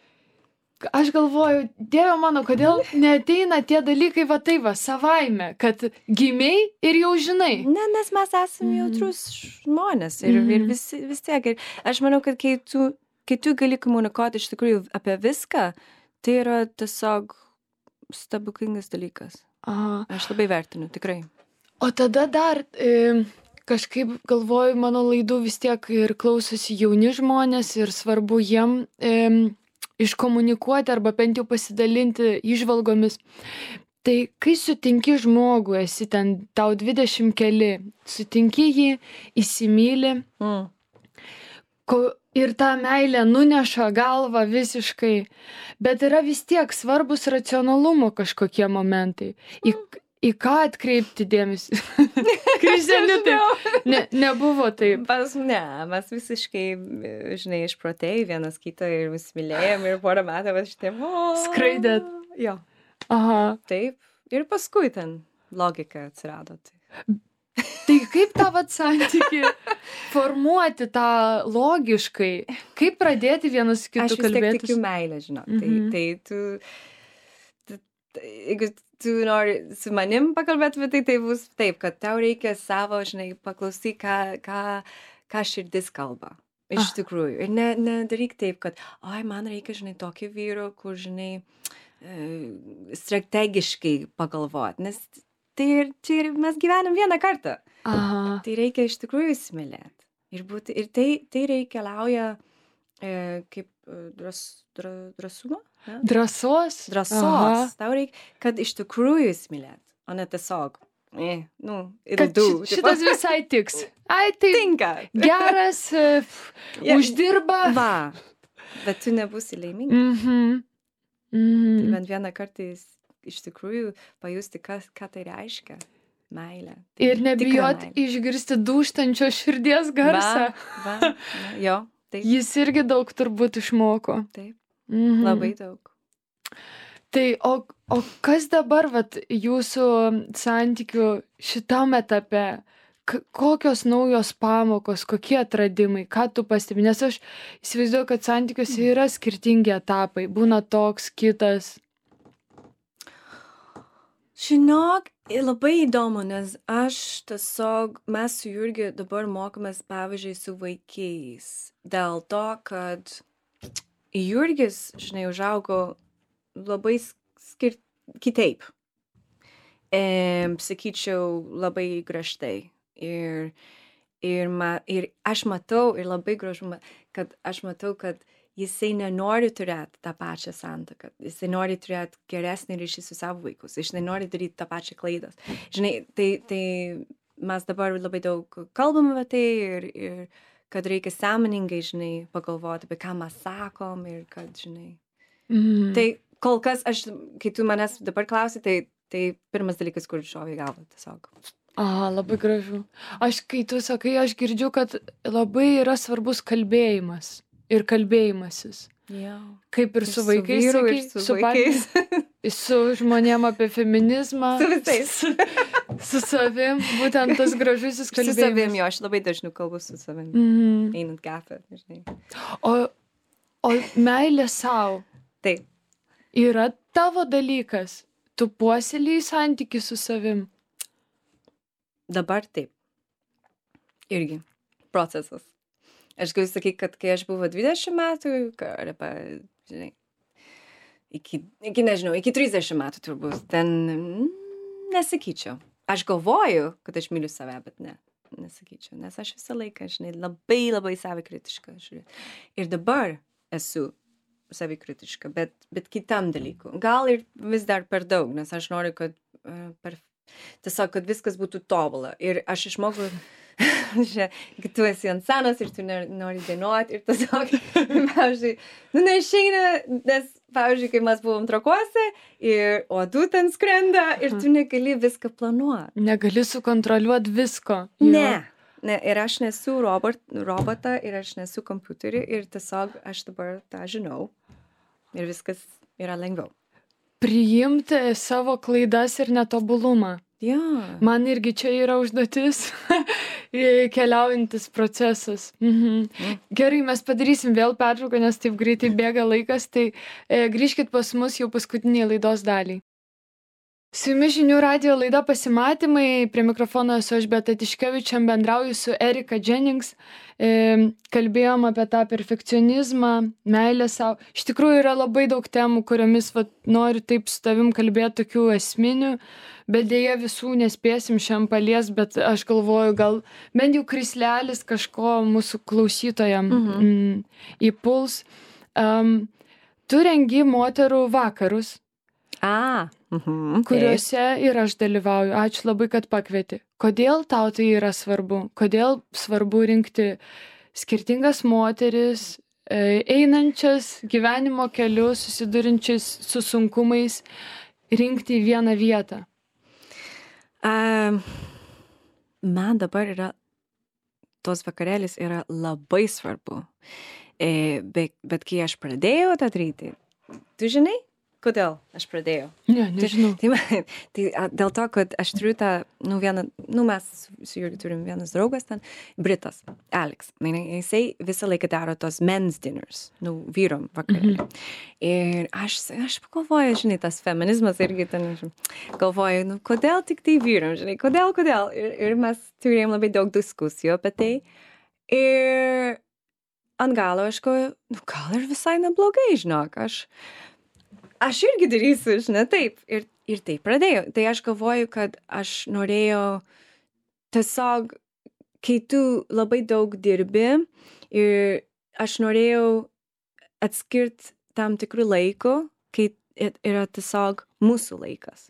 aš galvoju, Dieve mano, kodėl neateina tie dalykai va tai va, savaime, kad gimiai ir jau žinai. Ne, nes mes esame Mhm. jautrus žmonės ir, ir Mhm. vis, vis tiek. Ir aš manau, kad kai tu, kai tu gali komunikuoti iš tikrųjų apie viską, tai yra tiesiog stebuklingas dalykas. Aha. Aš labai vertinu, tikrai. O tada dar e, kažkaip galvoju, mano laidų vis tiek ir klausosi jauni žmonės ir svarbu jiem e, iškomunikuoti arba bent jau pasidalinti įžvalgomis. Tai kai sutinki žmogų, esi ten tau dvidešimt keli, sutinki jį, įsimyli Mm. ko, ir tą meilę nuneša galvą visiškai, bet yra vis tiek svarbus racionalumo kažkokie momentai. Į, į ką atkreipti dėmesį? Kristianė, taip. Ne, nebuvo taip. Pas, ne, mes visiškai, žinai, išprotėjai vienas kitą ir vis mylėjom ir porą metų vas šitiem. Skraidėt. Jo. Aha. Taip. Ir paskui ten logika atsirado. Tai. Tai kaip tą vat santykį formuoti tą logiškai? Kaip pradėti vienas su kitu Aš vis tiek kalbėtis? tikiu meilę, žinok. Mhm. Tai, tai tu, tu, tai, jeigu tu nori su manim pakalbėti apie tai, tai bus taip, kad tau reikia savo, žinai, paklausyti, ką, ką, ką širdis kalba. Iš Ah. tikrųjų. Ir ne, nedaryk taip, kad, oi, man reikia, žinai, tokį vyrų, kur, žinai, e, strategiškai pagalvoti. Nes tai ir, čia ir mes gyvenam vieną kartą. Aha. Tai reikia iš tikrųjų įsimylėti. Ir, būti, ir tai, tai reikalauja e, kaip e, dras, dra, drąsumo. Ne? Drąsos? Drąsos. Aha. Tau reikia, kad iš tikrųjų įsimylėti, o ne tiesiog. E, nu, ir Kad du. ši- šitas visai tiks. Ai, tai tinka. geras, e, Ja. uždirba. Va. Bet tu nebūsi laiminga. Mhm. Tai Mhm. bent vieną kartą jis iš tikrųjų pajusti, kas, ką tai reiškia. Meilė. Tai Ir tikra nebijot meilė. išgirsti dūžtančio širdies garsą. Va, va, na, jo, taip, Jis irgi daug turbūt išmoko. taip, Mhm. labai daug. Tai o, o kas dabar vat, jūsų santykių šitam etape? K kokios naujos pamokos, kokie atradimai, ką tu pastebi? Nes aš įsivaizduoju, kad santykiuose yra skirtingi etapai. Būna toks, kitas. Žinok, i- labai įdomu, nes aš tiesiog, mes su Jurgiu dabar mokomės, pavyzdžiui, su vaikais. Dėl to, kad Jurgis, žinai, užaugo labai skir... kitaip. E, sakyčiau, labai griežtai. Ir, ir, ma, ir aš matau, ir labai gražu, ma- kad aš matau, kad jisai nenori turėti tą pačią santuoką. Jisai nori turėti geresnį ryšį su savo vaikus. Jisai nori daryti tą pačią klaidą. Žinai, tai, tai mes dabar labai daug kalbam apie tai ir, ir kad reikia sąmoningai, žinai, pagalvoti, apie ką mes sakom ir kad, žinai. Mhm. Tai kol kas, aš, kai tu manęs dabar klausi, tai, tai pirmas dalykas, kur šovė į galvą tiesiog. A, labai gražu. Aš, kai tu sakai, aš girdžiu, kad labai yra svarbus kalbėjimas ir kalbėjimasis. Jo. Kaip ir su vaikais, vyru, sakei, ir su, su vaikais. partneriu, su žmonėm apie feminizmą. Su visais. Su, su savim, būtent tas gražusis Su kalbėjimas. savim, jo, aš labai dažnai kalbu su savim. Mhm. Einant gatvę, žinai. O, o meilė savo Taip. yra tavo dalykas. Tu puoselėjai santykių su savim. Dabar taip. Irgi. Procesas. Aš galiu sakyti, kad kai aš buvau dvidešimt metų, ka- arba, žinai, iki, iki, nežinau, iki trisdešimt metų turbūt, ten mm, nesakyčiau. Aš galvoju, kad aš myliu save, bet ne, nesakyčiau. Nes aš visą laiką, žinai, labai labai savikritiška. žiūriu. Ir dabar esu savikritiška, bet, bet kitam dalykui. Gal ir vis dar per daug, nes aš noriu, kad uh, per, tiesiog, kad viskas būtų tobula. Ir aš išmokau, čia, kad tu esi ant scenos ir tu ne- nori dainuoti ir tiesiog, pavyzdžiui, nu neišeina, nes, pavyzdžiui, kai mes buvom trakuose ir uodų ten skrenda ir tu negali viską planuoti. Negali sukontroliuoti visko. Ne. Ne, ir aš nesu robot, robotą ir aš nesu kompiuterį ir tiesiog aš dabar tą žinau ir viskas yra lengviau. Priimti savo klaidas ir netobulumą. Ja. Man irgi čia yra užduotis keliaujantis procesas. Mhm. Gerai, mes padarysim vėl pertrauką, nes taip greitai bėga laikas, tai e, grįžkit pas mus jau paskutiniai laidos daliai. Su jumis žinių radijo laida pasimatymai, prie mikrofono esu aš Beata Tiškevič, bendrauju su Erika Jennings, e, kalbėjom apie tą perfekcionizmą, meilę savo. Iš tikrųjų yra labai daug temų, kuriomis vat, noriu taip su tavim kalbėti tokių esminių, bet dėja visų nespėsim šiam palies, bet aš galvoju, gal bent jau krislelis kažko mūsų klausytojam mhm. mm, įpuls. Um, tu rengi moterų vakarus. A, mhm, kuriuose taip. Ir aš dalyvauju. Ačiū labai, kad pakvieti. Kodėl tau tai yra svarbu? Kodėl svarbu rinkti skirtingas moteris, einančias gyvenimo keliu, susidurinčias su sunkumais, rinkti į vieną vietą? Um, man dabar yra, tos vakarėlis yra labai svarbu. E, bet, bet kai aš pradėjau tą daryti, tu žinai? Kodėl aš pradėjau? Ne, nežinau. Tai, tai, tai dėl to, kad aš turiu tą, nu, vieną, nu, mes su Jurgiu turim vienas draugas ten, Britas, Alex. Jisai visą laiką daro tos men's dinners, nu, vyrom vakarėlį. Mhm. Ir aš, aš pagalvoju, žinai, tas feminizmas irgi ten, galvoju, nu, kodėl tik tai vyrom, žinai, kodėl, kodėl. Ir, ir mes turėjom labai daug diskusijų apie tai. Ir ant galo aš galvoju, nu, gal ir visai neblogai, žinok, aš... Aš irgi darysiu, žinai, taip. Ir, ir taip pradėjau. Tai aš galvoju, kad aš norėjau tiesiog, kai tu labai daug dirbi ir aš norėjau atskirti tam tikrų laikų, kai yra tiesiog mūsų laikas.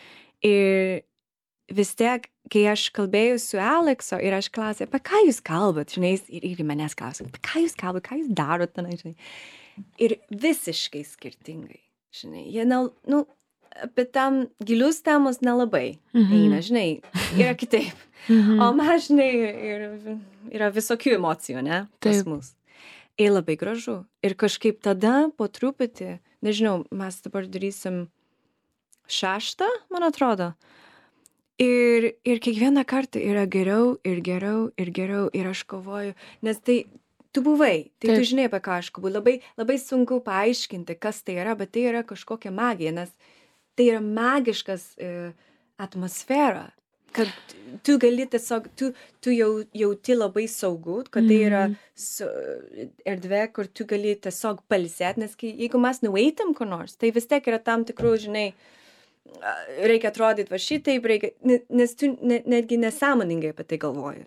Ir vis tiek, kai aš kalbėjau su Alekso ir aš klausė, apie ką jūs kalbat, žinai, ir, ir manęs klausė, apie ką jūs kalbat, ką jūs darot tenai, žinai. Ir visiškai skirtingai. Žinai, jie, ne, nu, apie tam gilius temus nelabai mhm. eina, žinai, yra kitaip. Mhm. O mes, žinai, ir, yra visokių emocijų, ne, pas mus. Ir labai gražu. Ir kažkaip tada po truputį, nežinau, mes dabar darysim šeštą, man atrodo. Ir, ir kiekvieną kartą yra geriau ir geriau ir geriau. Ir aš kovoju, nes tai... Tu buvai, tai Taip. Tu žinai apie ką aš kalbu. Labai, labai sunku paaiškinti, kas tai yra, bet tai yra kažkokia magija, nes tai yra magiškas e, atmosfera, kad tu gali tiesiog, tu, tu jau jauti labai saugu, kad tai yra su, erdvė, kur tu gali tiesiog pailsėti, nes kai, jeigu mes nueitum kur nors, tai vis tiek yra tam tikrų, žinai, reikia atrodyti va šitaip, reikia, nes tu ne, netgi nesąmoningai apie tai galvoji.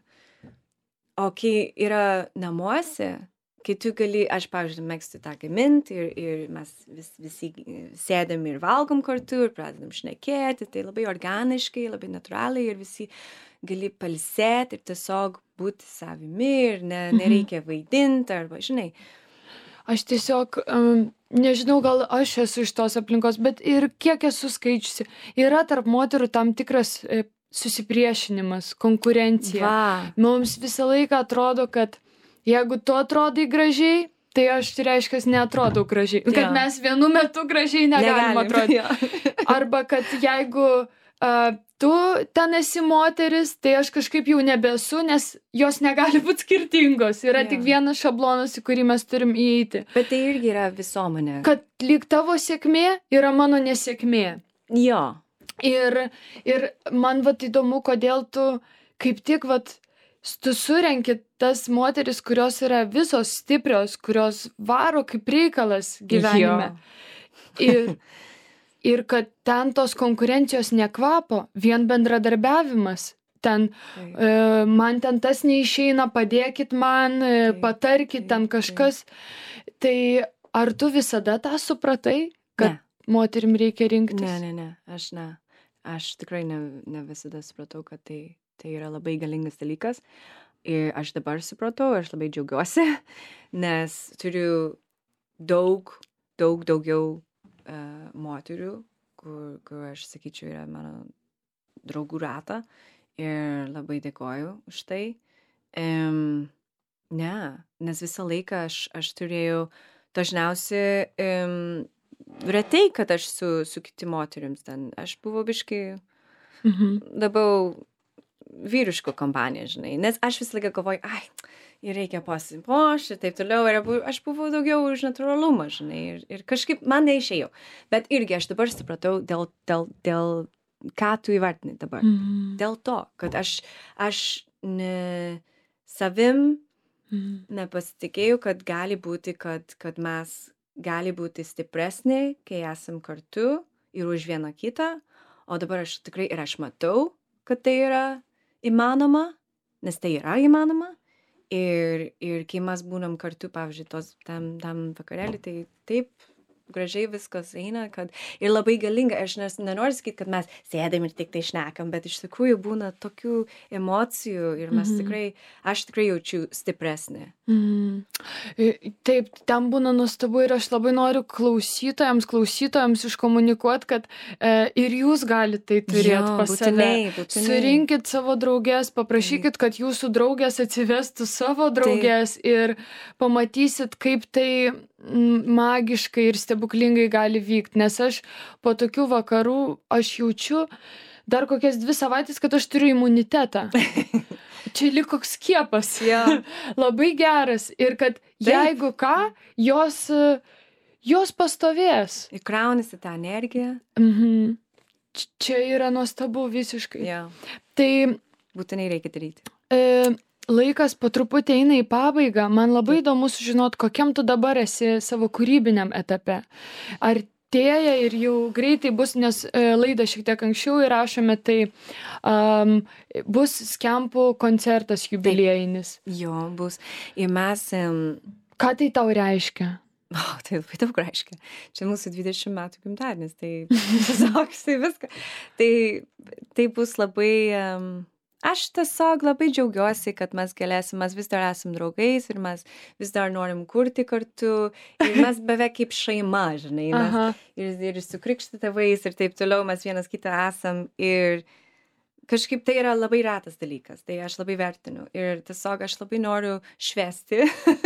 O kai yra namuose, kai tu gali, aš, pavyzdžiui, mėgstu tą gaminti ir, ir mes vis, visi sėdam ir valgom kartu ir pradedam šnekėti, tai labai organiškai, labai natūraliai ir visi gali pailsėti ir tiesiog būti savimi ir ne, nereikia vaidinti arba, žinai. Aš tiesiog, um, nežinau, gal aš esu iš tos aplinkos, bet ir kiek esu skaičiusi, yra tarp moterų tam tikras... E, susipriešinimas, konkurencija. Va. Mums visą laiką atrodo, kad jeigu tu atrodai gražiai, tai aš tai reiškia, neatrodau gražiai. Ja. Kad mes vienu metu gražiai negalim, negalim atrodyti. Ja. Arba kad jeigu uh, tu ten esi moteris, tai aš kažkaip jau nebesu, nes jos negali būti skirtingos. Yra ja. Tik vienas šablonas, į kurį mes turim įeiti. Bet tai irgi yra visuomenė. Kad lyg tavo sėkmė yra mano nesėkmė. Jo. Ir, ir man vat įdomu, kodėl tu kaip tik vat, tu surenki tas moteris, kurios yra visos stiprios, kurios varo kaip reikalas gyvenime. Ir, ir kad ten tos konkurencijos nekvapo, vien bendradarbiavimas. Ten, e, man ten tas neišeina, padėkit man, e, patarkit ten kažkas. Tai ar tu visada tą supratai, kad ne. Moterim reikia rinktis? Ne, ne, ne, aš ne. Aš tikrai ne, ne visada supratau, kad tai, tai yra labai galingas dalykas. Ir aš dabar supratau, aš labai džiaugiuosi, nes turiu daug, daug daugiau uh, moterių, kur, kur aš sakyčiau yra mano draugų ratą. Ir labai dėkoju už tai. Um, ne, nes visą laiką aš, aš turėjau dažniausiai... Um, retai, kad aš su, su kiti moterims ten, aš buvau biškai mhm. labiau vyriško kompanija, žinai, nes aš visą laiką galvoju, ai, ir reikia pasipošti ir taip toliau, ir aš buvau daugiau už natūralumą, žinai, ir, ir kažkaip man neišėjau, bet irgi aš dabar supratau dėl, dėl, dėl ką tu įvartini dabar? Mhm. Dėl to, kad aš, aš ne, savim Mhm. nepasitikėjau, kad gali būti, kad, kad mes gali būti stipresni, kai esam kartu ir už vieną kitą, o dabar aš tikrai ir aš matau, kad tai yra įmanoma, nes tai yra įmanoma. Ir, ir kai mes būnam kartu, pavyzdžiui, tos, tam, tam vakarėlį, tai taip gražiai viskas eina, kad ir labai galinga, aš nes, nenoriu sakyti, kad mes sėdam ir tik tai šnekam, bet iš tikrųjų būna tokių emocijų ir mes Mhm. tikrai, aš tikrai jaučiu stipresnį. Mhm. I- Taip, ten būna nuostabu ir aš labai noriu klausytojams, klausytojams iškomunikuoti, kad e, ir jūs galite tai turėti Jo, pas save. būtinai, būtinai. Surinkit savo draugės, paprašykit, kad jūsų draugės atsivestų savo draugės ir pamatysit, kaip tai mm, magiškai ir stebuklingai gali vykti. Nes aš po tokių vakarų, aš jaučiu dar kokias dvi savaitės, kad aš turiu imunitetą. Čia lyg koks skiepas. Jo. Labai geras. Ir kad jeigu ką, jos, e, jos pastovės. Įkraunasi tą energiją. Mhm. Č- Čia yra nuostabu visiškai. Jo. Tai Būtinai reikia daryti. e, laikas po truputį eina į pabaigą. Man labai įdomu sužinot, kokiam tu dabar esi savo kūrybiniam etape. Artėja ir jau greitai bus, nes e, laidą šiek tiek anksčiau įrašome, tai um, bus Skempų koncertas jubiliejinis. Jo, bus. Ir mes, um, Ką tai tau reiškia? oh, tai labai daug reiškia. Čia mūsų dvidešimt metų gimtadienis, tai tiesiog tai viską. Tai, tai bus labai, um, aš tiesiog labai džiaugiuosi, kad mes galėsim, mes vis dar esam draugais ir mes vis dar norim kurti kartu. Ir mes beveik kaip šeima, žinai. Mes, Aha. ir, ir su krikštytavais ir taip toliau mes vienas kitą esam. Ir kažkaip tai yra labai retas dalykas. Tai aš labai vertinu. Ir tiesiog aš labai noriu švęsti.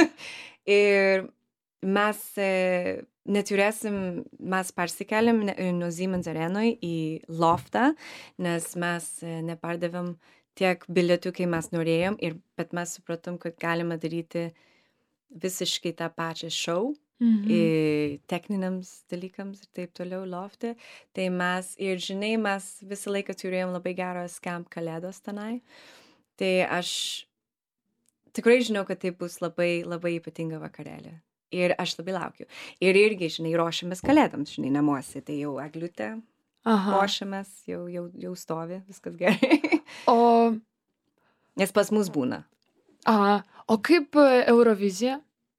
Ir mes e, neturėsim, mes persikeliam ne- nuo Siemens arenoj į loftą, nes mes e, nepardavėm tiek bilietų, kai mes norėjom, ir, bet mes supratom, kad galima daryti visiškai tą pačią show. Mhm. I, techniniams dalykams ir taip toliau lofte. Tai mes, ir žinai, mes visą laiką turėjom labai gerą Skemp kalėdos tenai. Tai aš tikrai žinau, kad tai bus labai, labai ypatinga vakarėlė. Ir aš labai laukiu. Ir irgi, žinai, ruošiamės kalėdams, žinai, namuose. Tai jau egliutė, Aha. ruošiamės, jau, jau, jau stovi, viskas gerai. O, Nes pas mus būna. a, o kaip e, Eurovizija?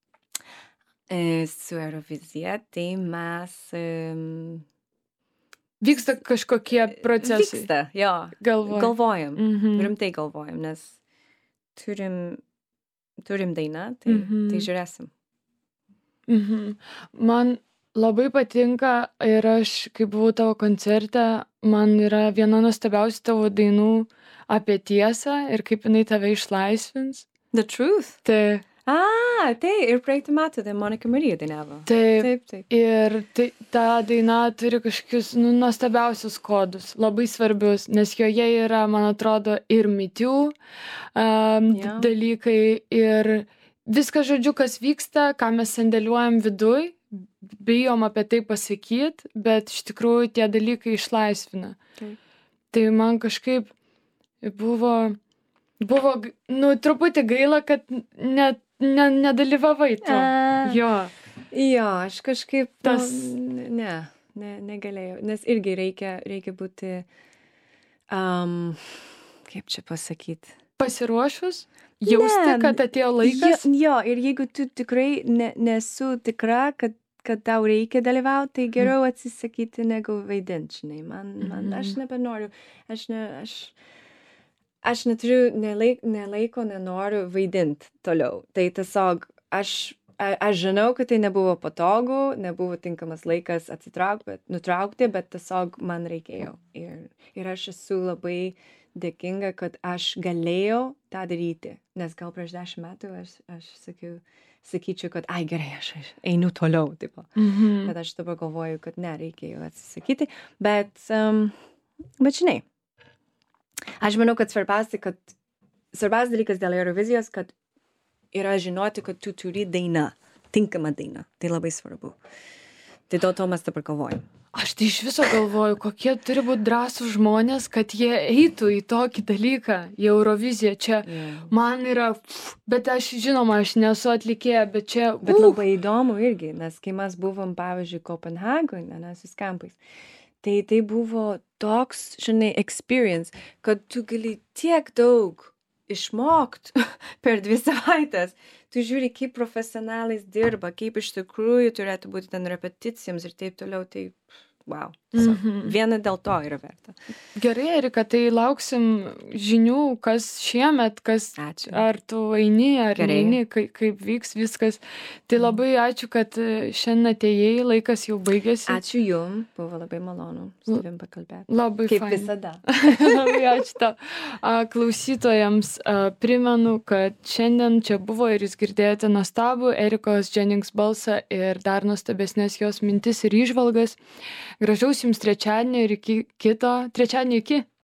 E, su Eurovizija, tai mes... Um, Vyksta kažkokie procesai. Vyksta, jo. Galvoju. Galvojam. Mhm. Rimtai galvojam, nes turim, turim dainą, tai, Mhm. tai žiūrėsim. Mhm. Man labai patinka ir aš, kai buvau tavo koncerte, man yra viena nuostabiausių tavo dainų apie tiesą ir kaip jinai tave išlaisvins. The Truth. Tai, A, tai ir praeitų metų, tai Monika Marija dainavo. tai Taip, taip. ir tai, ta daina turi kažkokius nu, nuostabiausius kodus, labai svarbius, nes joje yra, man atrodo, ir mitių um, Jo. dalykai ir viskas, žodžiu, kas vyksta, ką mes sandėliuojam viduj, bijom apie tai pasakyti, bet iš tikrųjų tie dalykai išlaisvina. Taip. Tai man kažkaip buvo, buvo, g- nu, truputį gaila, kad net ne, nedalyvavai tu. A. Jo. Jo, aš kažkaip Tas- nu, ne, ne, negalėjau, nes irgi reikia, reikia būti, um, kaip čia pasakyti. Pasiruošus, jausti, Ne, kad atėjo laikas. Jo, jo, ir jeigu tu tikrai ne, nesu tikra, kad, kad tau reikia dalyvauti, tai geriau atsisakyti negu vaidinti, žinai. Man, man, aš nebenoriu, aš, ne, aš, aš neturiu nelaik, nelaiko, nenoriu vaidinti toliau. Tai tiesiog aš, a- aš žinau, kad tai nebuvo patogu, nebuvo tinkamas laikas atsitraukti, bet, nutraukti, bet tiesiog man reikėjo. Ir, ir aš esu labai dėkinga, kad aš galėjau tą daryti. Nes gal prieš dešimt metų aš, aš sakiau, sakyčiau, kad ai gerai, aš, aš einu toliau. Tipo. Mhm. Bet aš dabar galvoju, kad nereikėjo atsisakyti. Bet, um, bet žinai, aš manau, kad svarbiausia, kad svarbiausias dalykas dėl Eurovizijos, kad yra žinoti, kad tu turi dainą, tinkamą dainą. Tai labai svarbu. Tai dėl to mes dabar galvojam. Aš tai iš viso galvoju, kokie turi būti drąsūs žmonės, kad jie eitų į tokį dalyką, į Euroviziją. Čia Yeah. man yra, pff, bet aš, žinoma, aš nesu atlikėja, bet čia... Bet uh, labai įdomu irgi, nes kai mes buvom, pavyzdžiui, Kopenhagoje, ne, su skampais, tai tai buvo toks, žinai, experience, kad tu gali tiek daug išmokt per dvi savaitės. Tu žiūri, kaip profesionalais dirba, kaip iš tikrųjų turėtų būti ten repeticijoms ir taip toliau, tai wow. So, Mhm. viena dėl to yra verta. Gerai, Erika, tai lauksim žinių, kas šiemet, kas, Ačiū. ar tu eini, ar Gerai. neini, kaip, kaip vyks viskas. Tai labai ačiū, kad e, šiandien atėjai, laikas jau baigėsi. Ačiū jum, buvo labai malonu su tavim pakalbėti. Labai Kaip fain. visada. Labai ačiū tau. A, Klausytojams a, primenu, kad šiandien čia buvo ir jūs girdėjote nuostabų Erikos Jennings balsą ir dar nuostabesnės jos mintis ir įžvalgas. Gražaus jums trečiadienio ir iki kito, trečiadienio iki.